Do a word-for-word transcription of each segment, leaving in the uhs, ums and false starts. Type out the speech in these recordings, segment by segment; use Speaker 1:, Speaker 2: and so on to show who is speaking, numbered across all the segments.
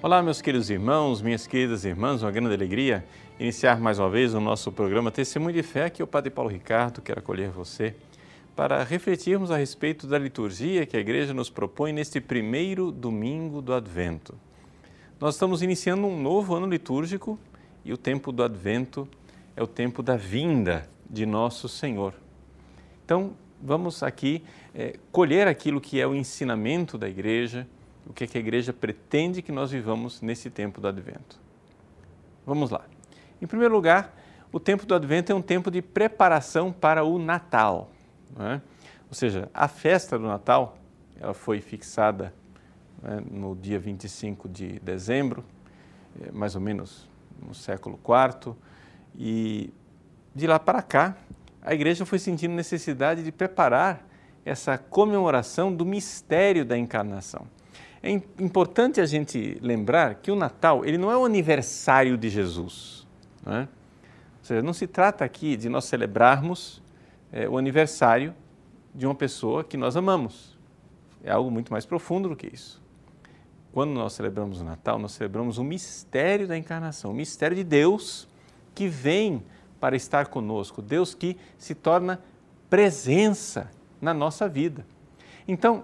Speaker 1: Olá, meus queridos irmãos, minhas queridas irmãs, uma grande alegria iniciar mais uma vez o nosso programa Testemunho de Fé, que o Padre Paulo Ricardo quer acolher você para refletirmos a respeito da liturgia que a Igreja nos propõe neste primeiro domingo do Advento. Nós estamos iniciando um novo ano litúrgico e o tempo do Advento é o tempo da vinda de nosso Senhor. Então, vamos aqui é, colher aquilo que é o ensinamento da Igreja, o que, é que a Igreja pretende que nós vivamos nesse tempo do Advento. Vamos lá. Em primeiro lugar, o tempo do Advento é um tempo de preparação para o Natal, não é? Ou seja, a festa do Natal ela foi fixada, né, no dia vinte e cinco de dezembro, mais ou menos no século quarto, e de lá para cá a Igreja foi sentindo necessidade de preparar essa comemoração do mistério da encarnação. É importante a gente lembrar que o Natal ele não é o aniversário de Jesus, não é? Ou seja, não se trata aqui de nós celebrarmos é, o aniversário de uma pessoa que nós amamos. É algo muito mais profundo do que isso. Quando nós celebramos o Natal, nós celebramos o mistério da encarnação, o mistério de Deus que vem para estar conosco, Deus que se torna presença na nossa vida. Então,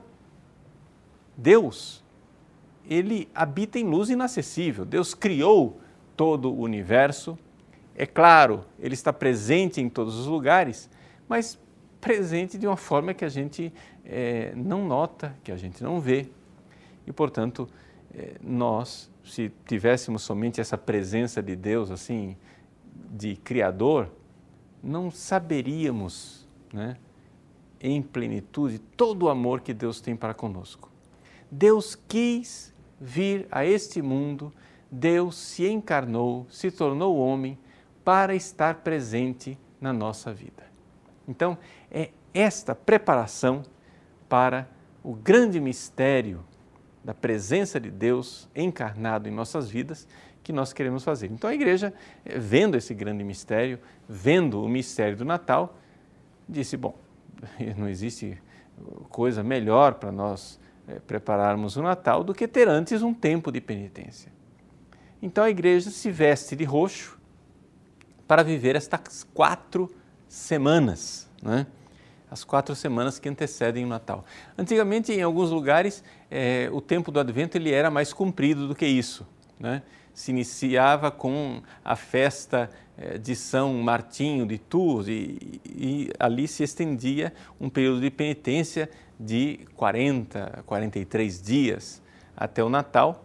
Speaker 1: Deus, Ele habita em luz inacessível. Deus criou todo o universo. É claro, Ele está presente em todos os lugares, mas presente de uma forma que a gente é, não nota, que a gente não vê. E, portanto, é, nós, se tivéssemos somente essa presença de Deus, assim, de Criador, não saberíamos, né, em plenitude todo o amor que Deus tem para conosco. Deus quis vir a este mundo, Deus se encarnou, se tornou homem para estar presente na nossa vida. Então, é esta preparação para o grande mistério da presença de Deus encarnado em nossas vidas que nós queremos fazer. Então, a Igreja, vendo esse grande mistério, vendo o mistério do Natal, disse, bom, não existe coisa melhor para nós É, prepararmos o Natal do que ter antes um tempo de penitência. Então a Igreja se veste de roxo para viver estas quatro semanas, né? As quatro semanas que antecedem o Natal. Antigamente, em alguns lugares, é, o tempo do Advento ele era mais comprido do que isso, né? Se iniciava com a festa é, de São Martinho de Tours e, e ali se estendia um período de penitência de quarenta, quarenta e três dias até o Natal,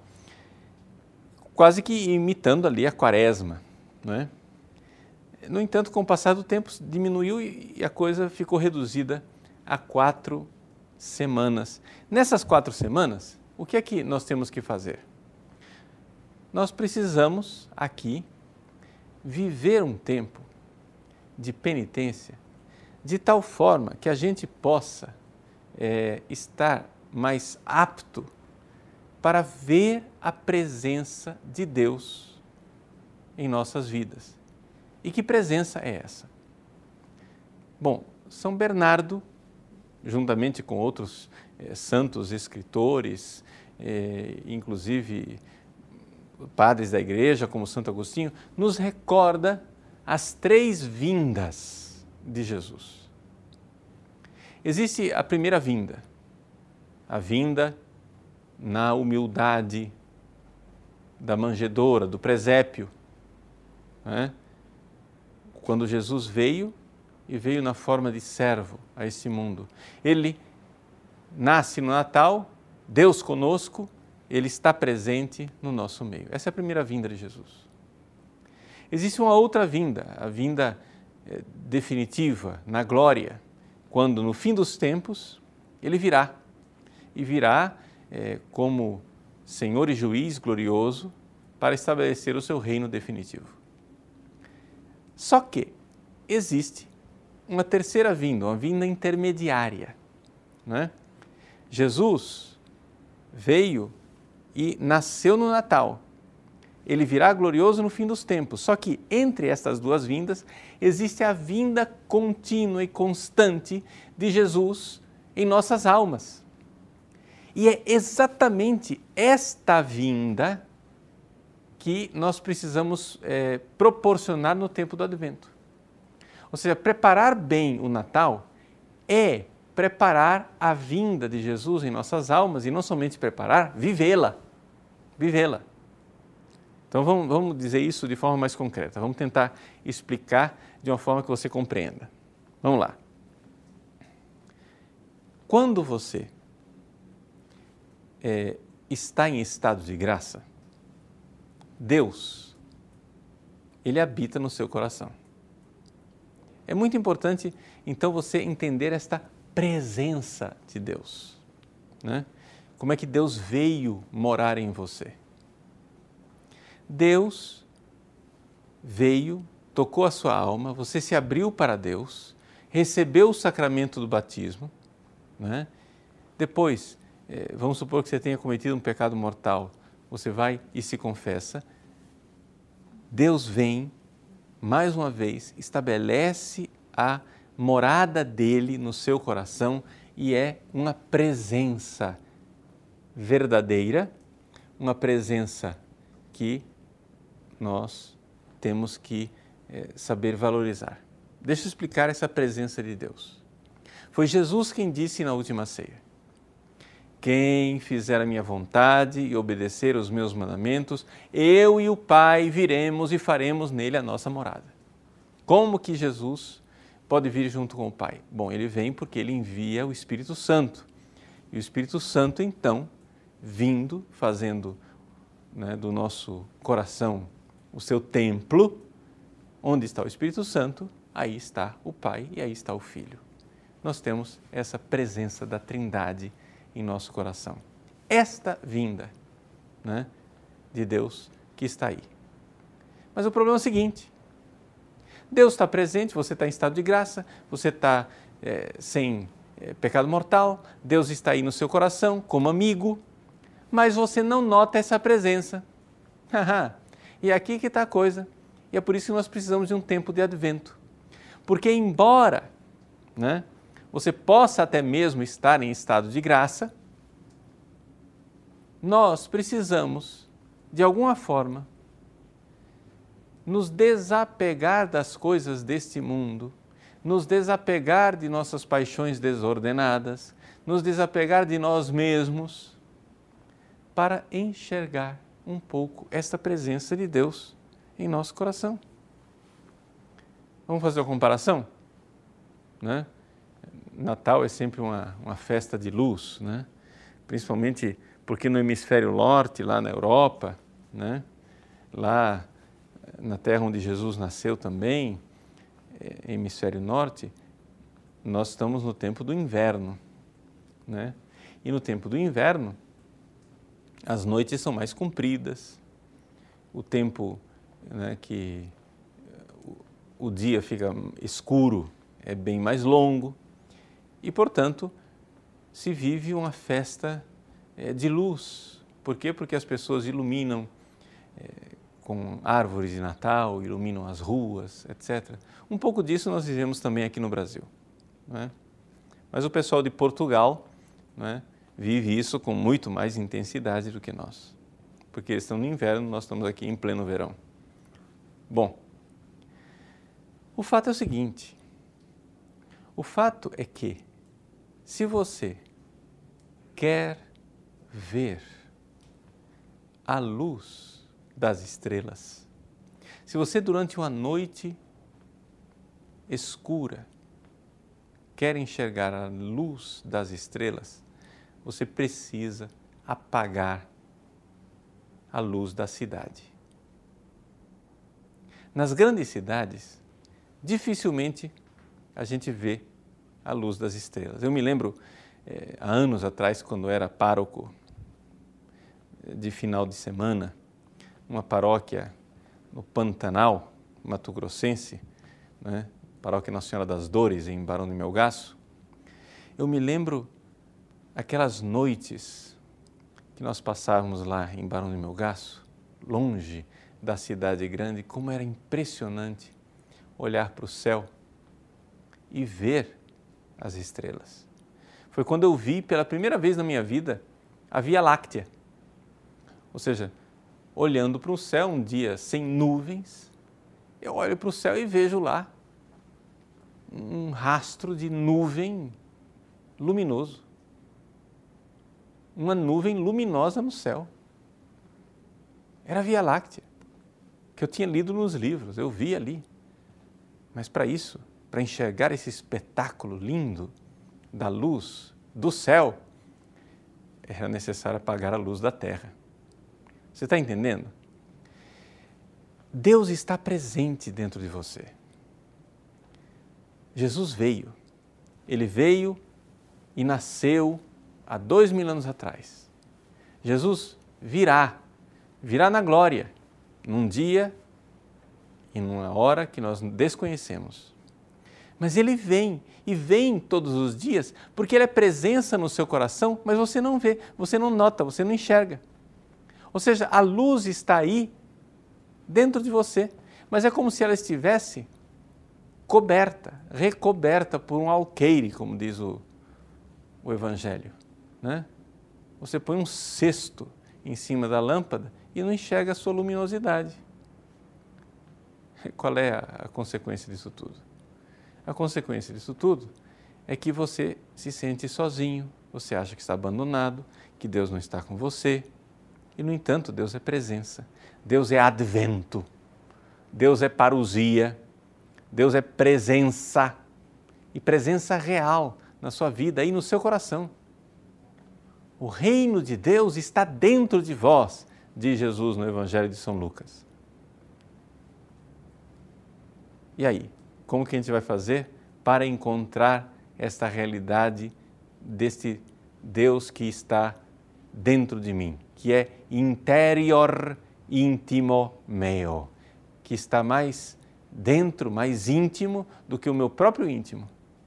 Speaker 1: quase que imitando ali a Quaresma, não é? No entanto, com o passar do tempo, diminuiu e a coisa ficou reduzida a quatro semanas. Nessas quatro semanas, o que é que nós temos que fazer? Nós precisamos aqui viver um tempo de penitência de tal forma que a gente possa É, estar mais apto para ver a presença de Deus em nossas vidas. E que presença é essa? Bom, São Bernardo, juntamente com outros é, santos escritores, é, inclusive padres da Igreja, como Santo Agostinho, nos recorda as três vindas de Jesus. Existe a primeira vinda, a vinda na humildade da manjedoura, do presépio, né? Quando Jesus veio e veio na forma de servo a esse mundo. Ele nasce no Natal, Deus conosco, Ele está presente no nosso meio. Essa é a primeira vinda de Jesus. Existe uma outra vinda, a vinda eh, definitiva, na glória, quando no fim dos tempos Ele virá, e virá é, como Senhor e Juiz glorioso para estabelecer o seu reino definitivo. Só que existe uma terceira vinda, uma vinda intermediária, né? Jesus veio e nasceu no Natal. Ele virá glorioso no fim dos tempos. Só que entre estas duas vindas existe a vinda contínua e constante de Jesus em nossas almas. E é exatamente esta vinda que nós precisamos é, proporcionar no tempo do Advento. Ou seja, preparar bem o Natal é preparar a vinda de Jesus em nossas almas e não somente preparar, vivê-la, vivê-la. Então vamos, vamos dizer isso de forma mais concreta, vamos tentar explicar de uma forma que você compreenda. Vamos lá. Quando você é, está em estado de graça, Deus, Ele habita no seu coração. É muito importante, então, você entender esta presença de Deus, né? Como é que Deus veio morar em você? Deus veio, tocou a sua alma, você se abriu para Deus, recebeu o sacramento do batismo, né? Depois, eh, vamos supor que você tenha cometido um pecado mortal, você vai e se confessa, Deus vem, mais uma vez, estabelece a morada dele no seu coração e é uma presença verdadeira, uma presença que nós temos que é, saber valorizar. Deixa eu explicar essa presença de Deus. Foi Jesus quem disse na última ceia: quem fizer a minha vontade e obedecer os meus mandamentos, eu e o Pai viremos e faremos nele a nossa morada. Como que Jesus pode vir junto com o Pai? Bom, ele vem porque ele envia o Espírito Santo. E o Espírito Santo, então, vindo, fazendo, né, do nosso coração o seu templo, onde está o Espírito Santo, aí está o Pai e aí está o Filho. Nós temos essa presença da Trindade em nosso coração. Esta vinda, né, de Deus que está aí. Mas o problema é o seguinte: Deus está presente, você está em estado de graça, você está é, sem é, pecado mortal, Deus está aí no seu coração como amigo, mas você não nota essa presença. E é aqui que está a coisa. E é por isso que nós precisamos de um tempo de advento. Porque embora, né, você possa até mesmo estar em estado de graça, nós precisamos, de alguma forma, nos desapegar das coisas deste mundo, nos desapegar de nossas paixões desordenadas, nos desapegar de nós mesmos, para enxergar um pouco esta presença de Deus em nosso coração. Vamos fazer uma comparação? Né? Natal é sempre uma, uma festa de luz, né? Principalmente porque no hemisfério norte, lá na Europa, né? Lá na terra onde Jesus nasceu também, hemisfério norte, nós estamos no tempo do inverno, né? E no tempo do inverno, as noites são mais compridas, o tempo, né, que o dia fica escuro é bem mais longo e, portanto, se vive uma festa é, de luz. Por quê? Porque as pessoas iluminam é, com árvores de Natal, iluminam as ruas, etcétera. Um pouco disso nós vivemos também aqui no Brasil, não é? Mas o pessoal de Portugal, não é, vive isso com muito mais intensidade do que nós, porque eles estão no inverno, nós estamos aqui em pleno verão. Bom, o fato é o seguinte, o fato é que se você quer ver a luz das estrelas, se você durante uma noite escura quer enxergar a luz das estrelas, você precisa apagar a luz da cidade. Nas grandes cidades, dificilmente a gente vê a luz das estrelas. Eu me lembro, eh, há anos atrás, quando era pároco de final de semana, uma paróquia no Pantanal, Mato Grossense, né? Paróquia Nossa Senhora das Dores, em Barão de Melgaço, eu me lembro aquelas noites que nós passávamos lá em Barão de Melgaço, longe da cidade grande, como era impressionante olhar para o céu e ver as estrelas. Foi quando eu vi pela primeira vez na minha vida a Via Láctea, ou seja, olhando para o céu um dia sem nuvens, eu olho para o céu e vejo lá um rastro de nuvem luminoso. Uma nuvem luminosa no céu. Era a Via Láctea, que eu tinha lido nos livros, eu vi ali. Mas para isso, para enxergar esse espetáculo lindo da luz do céu, era necessário apagar a luz da terra. Você está entendendo? Deus está presente dentro de você. Jesus veio. Ele veio e nasceu há dois mil anos atrás. Jesus virá, virá na glória, num dia e numa hora que nós desconhecemos. Mas Ele vem, e vem todos os dias, porque Ele é presença no seu coração, mas você não vê, você não nota, você não enxerga. Ou seja, a luz está aí, dentro de você, mas é como se ela estivesse coberta, recoberta por um alqueire, como diz o, o Evangelho, né? Você põe um cesto em cima da lâmpada e não enxerga a sua luminosidade. Qual é a, a consequência disso tudo? A consequência disso tudo é que você se sente sozinho, você acha que está abandonado, que Deus não está com você. E, no entanto, Deus é presença, Deus é advento, Deus é parousia, Deus é presença, e presença real na sua vida e no seu coração. O reino de Deus está dentro de vós, diz Jesus no Evangelho de São Lucas. E aí, como que a gente vai fazer para encontrar esta realidade deste Deus que está dentro de mim, que é interior íntimo meo, que está mais dentro, mais íntimo do que o meu próprio íntimo?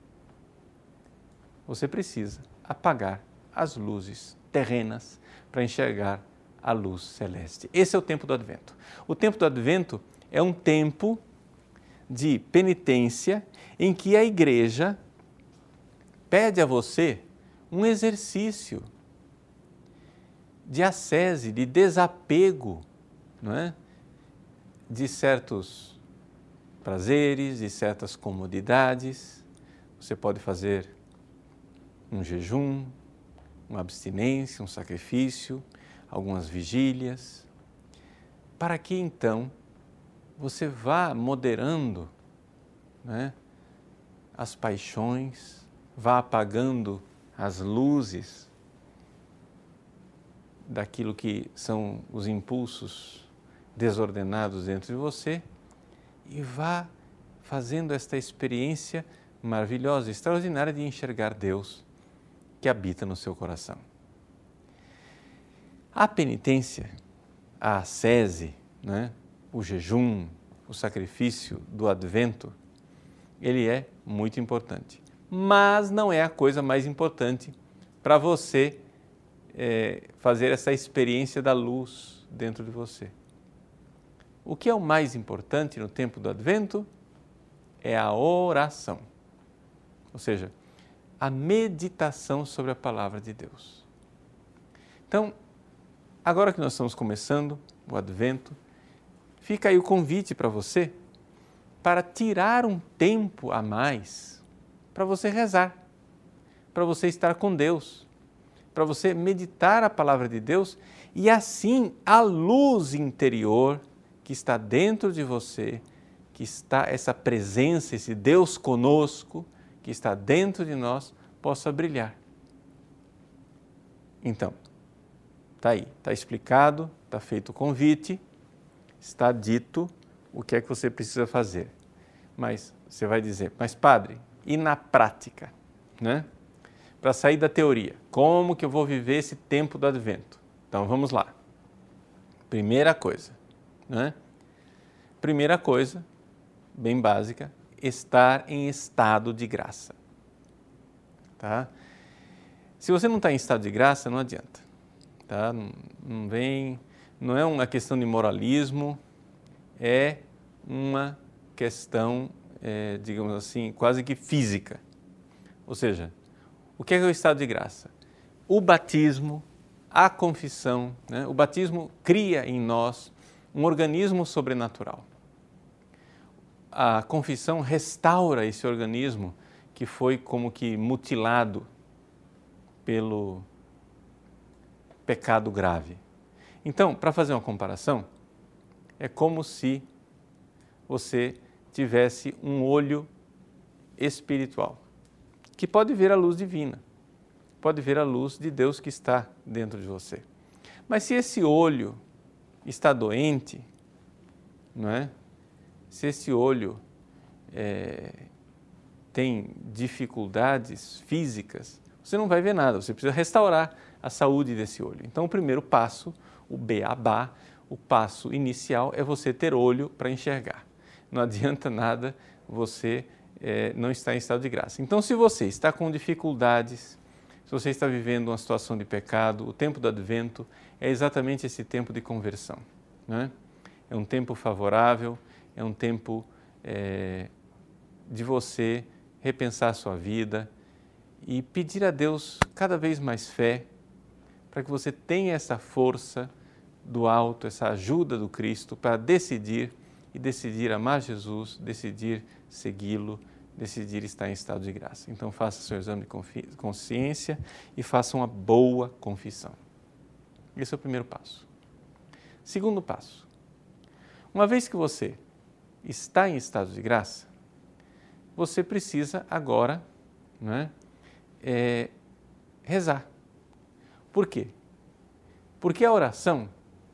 Speaker 1: Você precisa apagar as luzes terrenas para enxergar a luz celeste. Esse é o tempo do Advento. O tempo do Advento é um tempo de penitência em que a Igreja pede a você um exercício de ascese, de desapego, não é? De certos prazeres, de certas comodidades. Você pode fazer um jejum, uma abstinência, um sacrifício, algumas vigílias, para que então você vá moderando, né, as paixões, vá apagando as luzes daquilo que são os impulsos desordenados dentro de você e vá fazendo esta experiência maravilhosa, extraordinária de enxergar Deus que habita no seu coração. A penitência, a ascese, né, o jejum, o sacrifício do Advento, ele é muito importante, mas não é a coisa mais importante para você é, fazer essa experiência da luz dentro de você. O que é o mais importante no tempo do Advento é a oração, ou seja, a meditação sobre a palavra de Deus. Então, agora que nós estamos começando o Advento, fica aí o convite para você para tirar um tempo a mais para você rezar, para você estar com Deus, para você meditar a palavra de Deus e assim a luz interior que está dentro de você, que está essa presença, esse Deus conosco, que está dentro de nós, possa brilhar. Então, está aí, está explicado, está feito o convite, está dito o que é que você precisa fazer. Mas você vai dizer, mas padre, e na prática, né? Para sair da teoria, como que eu vou viver esse tempo do Advento? Então vamos lá. Primeira coisa, né? Primeira coisa, bem básica, estar em estado de graça. Tá? Se você não está em estado de graça, não adianta. Tá? Não, não vem, não é uma questão de moralismo, é uma questão, é, digamos assim, quase que física. Ou seja, o que é, que é o estado de graça? O batismo, a confissão, né? O batismo cria em nós um organismo sobrenatural. A confissão restaura esse organismo que foi como que mutilado pelo pecado grave. Então, para fazer uma comparação, é como se você tivesse um olho espiritual, que pode ver a luz divina, pode ver a luz de Deus que está dentro de você. Mas se esse olho está doente, não é? Se esse olho é, tem dificuldades físicas, você não vai ver nada, você precisa restaurar a saúde desse olho. Então, o primeiro passo, o beabá, o passo inicial é você ter olho para enxergar. Não adianta nada você é, não estar em estado de graça. Então, se você está com dificuldades, se você está vivendo uma situação de pecado, o tempo do advento é exatamente esse tempo de conversão, né? É um tempo favorável, é um tempo é, de você repensar a sua vida e pedir a Deus cada vez mais fé para que você tenha essa força do alto, essa ajuda do Cristo para decidir e decidir amar Jesus, decidir segui-lo, decidir estar em estado de graça. Então faça seu exame de consciência e faça uma boa confissão. Esse é o primeiro passo. Segundo passo. Uma vez que você está em estado de graça, você precisa agora, não é, é, rezar. Por quê? Porque a oração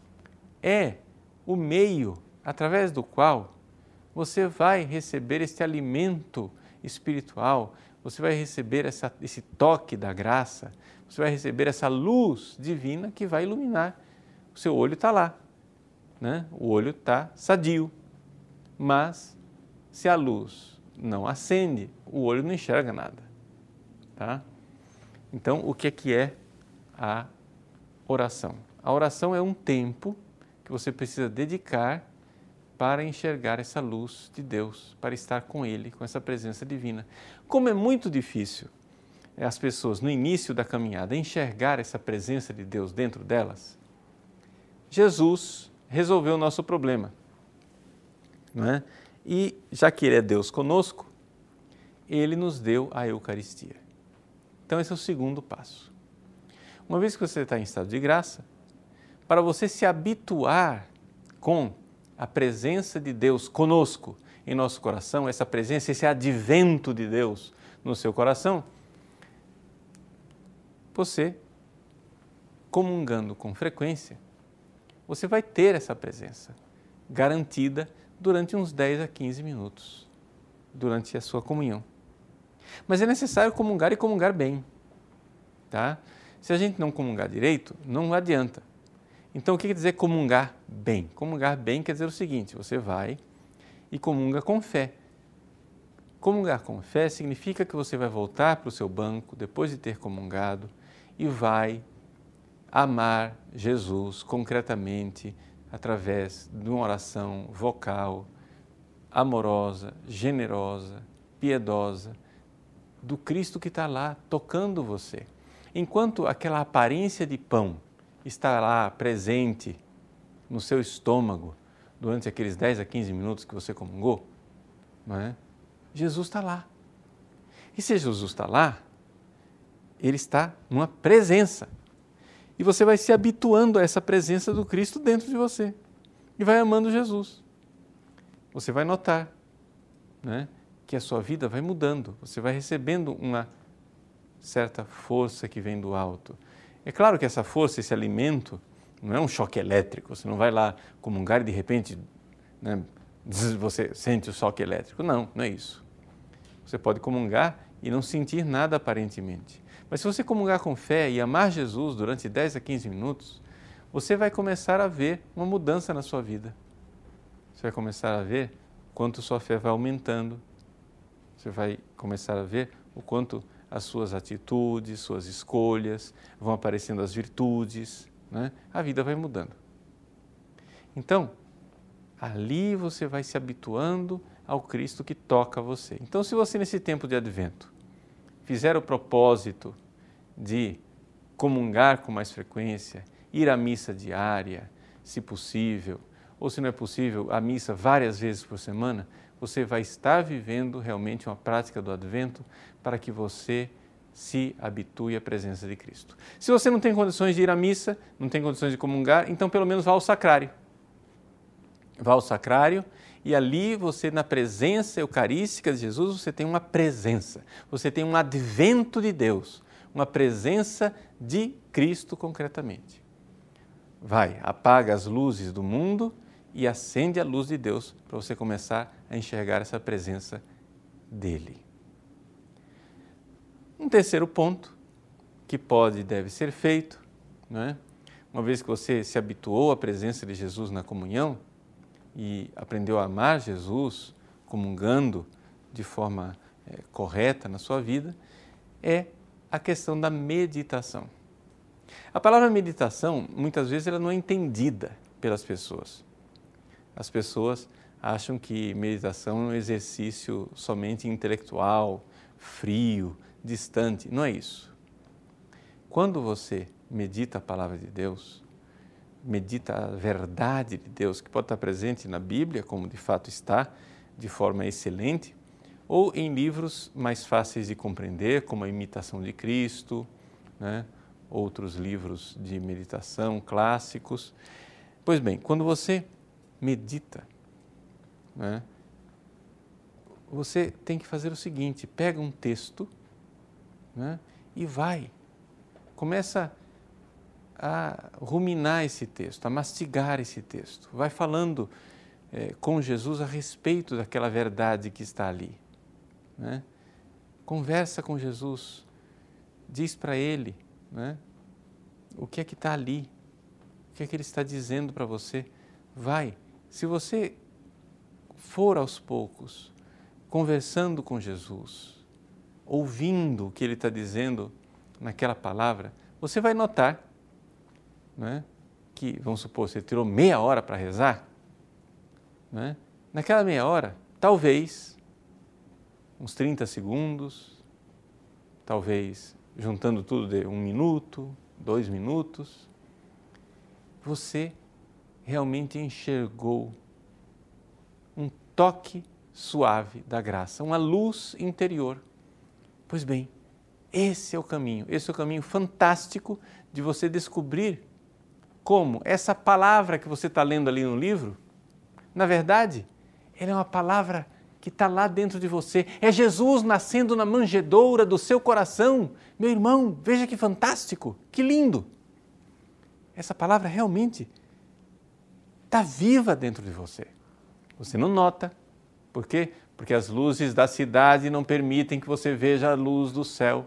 Speaker 1: é o meio através do qual você vai receber este alimento espiritual, você vai receber essa, esse toque da graça, você vai receber essa luz divina que vai iluminar. O seu olho está lá. Né? O olho está sadio, mas se a luz não acende, o olho não enxerga nada. Tá? Então, o que é que é a oração? A oração é um tempo que você precisa dedicar para enxergar essa luz de Deus, para estar com Ele, com essa presença divina. Como é muito difícil as pessoas, no início da caminhada, enxergar essa presença de Deus dentro delas, Jesus resolveu o nosso problema, não é? E já que Ele é Deus conosco, Ele nos deu a Eucaristia. Então esse é o segundo passo. Uma vez que você está em estado de graça, para você se habituar com a presença de Deus conosco em nosso coração, essa presença, esse advento de Deus no seu coração, você, comungando com frequência, você vai ter essa presença garantida durante uns dez a quinze minutos, durante a sua comunhão. Mas é necessário comungar e comungar bem, tá? Se a gente não comungar direito, não adianta. Então, o que quer dizer comungar bem? Comungar bem quer dizer o seguinte, você vai e comunga com fé. Comungar com fé significa que você vai voltar para o seu banco, depois de ter comungado, e vai amar Jesus concretamente através de uma oração vocal, amorosa, generosa, piedosa, do Cristo que está lá tocando você. Enquanto aquela aparência de pão está lá presente no seu estômago durante aqueles dez a quinze minutos que você comungou, não é? Jesus está lá. E se Jesus está lá, Ele está numa presença. E você vai se habituando a essa presença do Cristo dentro de você. E vai amando Jesus. Você vai notar, né, que a sua vida vai mudando. Você vai recebendo uma certa força que vem do alto. É claro que essa força, esse alimento, não é um choque elétrico. Você não vai lá comungar e de repente, né, você sente o choque elétrico. Não, não é isso. Você pode comungar e não sentir nada aparentemente. Mas se você comungar com fé e amar Jesus durante dez a quinze minutos, você vai começar a ver uma mudança na sua vida. Você vai começar a ver o quanto sua fé vai aumentando. Você vai começar a ver o quanto as suas atitudes, suas escolhas, vão aparecendo as virtudes, né? A vida vai mudando. Então, ali você vai se habituando ao Cristo que toca você. Então, se você nesse tempo de advento fizer o propósito de comungar com mais frequência, ir à missa diária, se possível, ou se não é possível, a missa várias vezes por semana, você vai estar vivendo realmente uma prática do Advento para que você se habitue à presença de Cristo. Se você não tem condições de ir à missa, não tem condições de comungar, então pelo menos vá ao sacrário. Vá ao sacrário e ali você, na presença eucarística de Jesus, você tem uma presença, você tem um advento de Deus, uma presença de Cristo concretamente. Vai, apaga as luzes do mundo e acende a luz de Deus para você começar a enxergar essa presença dele. Um terceiro ponto que pode e deve ser feito, não é? Uma vez que você se habituou à presença de Jesus na comunhão e aprendeu a amar Jesus, comungando de forma é, correta na sua vida, é a questão da meditação. A palavra meditação, muitas vezes, ela não é entendida pelas pessoas. As pessoas acham que meditação é um exercício somente intelectual, frio, distante. Não é isso. Quando você medita a palavra de Deus, medita a verdade de Deus, que pode estar presente na Bíblia, como de fato está, de forma excelente, ou em livros mais fáceis de compreender, como a Imitação de Cristo, né? Outros livros de meditação clássicos. Pois bem, quando você medita, né, você tem que fazer o seguinte, pega um texto, né, e vai, começa a ruminar esse texto, a mastigar esse texto, vai falando é, com Jesus a respeito daquela verdade que está ali. Né? Conversa com Jesus, diz para Ele, né, o que é que está ali, o que é que Ele está dizendo para você. Vai, se você for aos poucos, conversando com Jesus, ouvindo o que Ele está dizendo naquela palavra, você vai notar, né, que, vamos supor, você tirou meia hora para rezar, né, naquela meia hora, talvez, uns trinta segundos, talvez, juntando tudo de um minuto, dois minutos, você realmente enxergou um toque suave da graça, uma luz interior. Pois bem, esse é o caminho, esse é o caminho fantástico de você descobrir como essa palavra que você está lendo ali no livro, na verdade, ela é uma palavra que está lá dentro de você. É Jesus nascendo na manjedoura do seu coração. Meu irmão, veja que fantástico, que lindo. Essa palavra realmente está viva dentro de você. Você não nota. Por quê? Porque as luzes da cidade não permitem que você veja a luz do céu.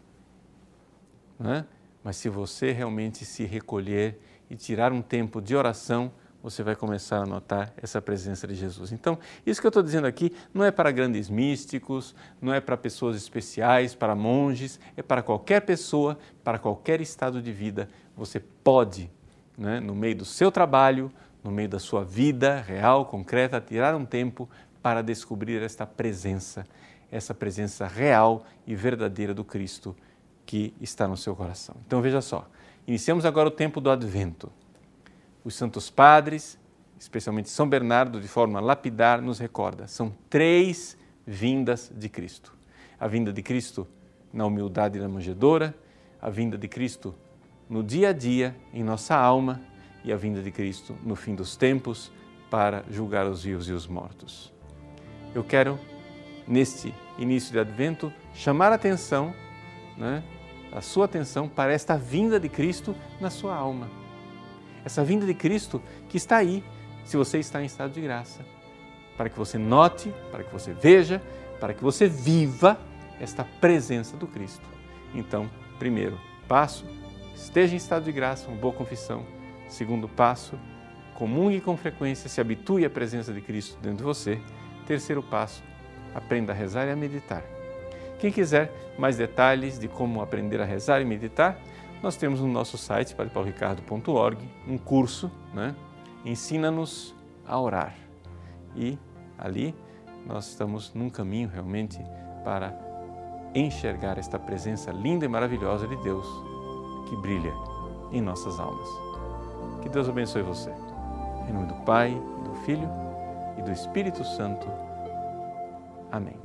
Speaker 1: Não é? Mas se você realmente se recolher e tirar um tempo de oração, você vai começar a notar essa presença de Jesus. Então, isso que eu estou dizendo aqui não é para grandes místicos, não é para pessoas especiais, para monges, é para qualquer pessoa, para qualquer estado de vida. Você pode, né, no meio do seu trabalho, no meio da sua vida real, concreta, tirar um tempo para descobrir esta presença, essa presença real e verdadeira do Cristo que está no seu coração. Então, veja só, iniciamos agora o tempo do Advento. Os santos padres, especialmente São Bernardo, de forma lapidar, nos recorda. São três vindas de Cristo. A vinda de Cristo na humildade e na manjedoura, a vinda de Cristo no dia a dia, em nossa alma, e a vinda de Cristo no fim dos tempos, para julgar os vivos e os mortos. Eu quero, neste início de Advento, chamar a atenção, né, a sua atenção para esta vinda de Cristo na sua alma. Essa vinda de Cristo que está aí, se você está em estado de graça, para que você note, para que você veja, para que você viva esta presença do Cristo. Então, primeiro passo, esteja em estado de graça, uma boa confissão. Segundo passo, comungue com frequência, se habitue à presença de Cristo dentro de você. Terceiro passo, aprenda a rezar e a meditar. Quem quiser mais detalhes de como aprender a rezar e meditar, nós temos no nosso site, padre paulo ricardo ponto org, um curso, né? Ensina-nos a orar. E ali nós estamos num caminho realmente para enxergar esta presença linda e maravilhosa de Deus que brilha em nossas almas. Que Deus abençoe você. Em nome do Pai, do Filho e do Espírito Santo. Amém.